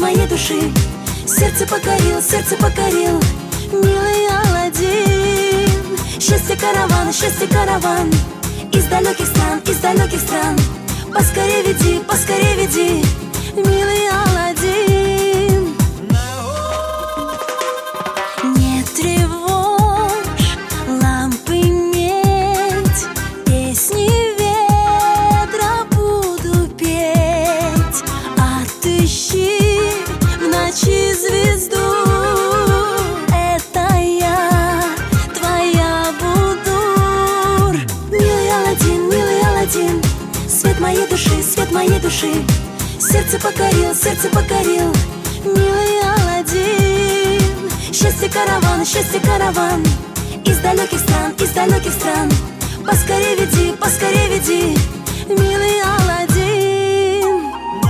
моей души. Сердце покорил, милый Аладдин. Счастье караван, из далеких стран. Поскорей веди, милый Аладдин. Не тревожь лампы медь, песни ветра буду петь. Отыщи в ночи звезду, это я, твоя буду. Милый Аладдин, свет моей души. Сердце покорил, милый Аладдин. Счастье караван, из далеких стран. Поскорей веди, милый Аладдин.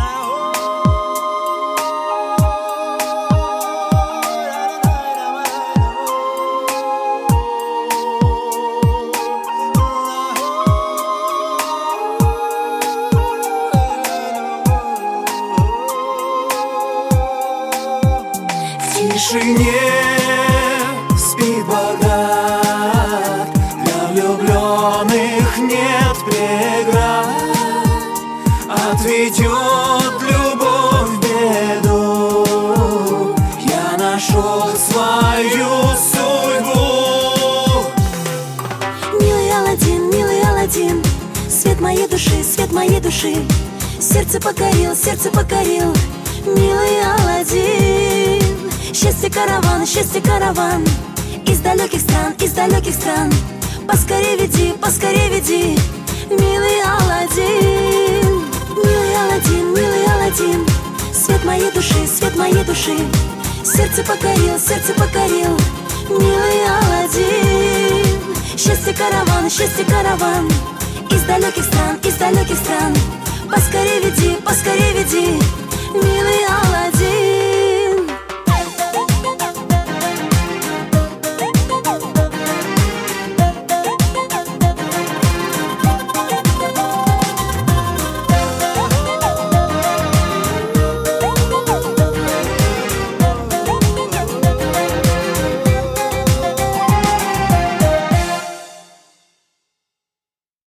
В тишине спит Багдад, для влюбленных нет преград. Отведет любовь в беду, я нашел свою судьбу. Милый Аладдин, свет моей души. Сердце покорил, милый Аладдин. Счастье караван, из далеких стран. Поскорей веди, милый Аладдин. Милый Аладдин, свет моей души. Сердце покорил, милый Аладдин. Счастье караван, из далеких стран. Поскорей веди, милый Аладдин.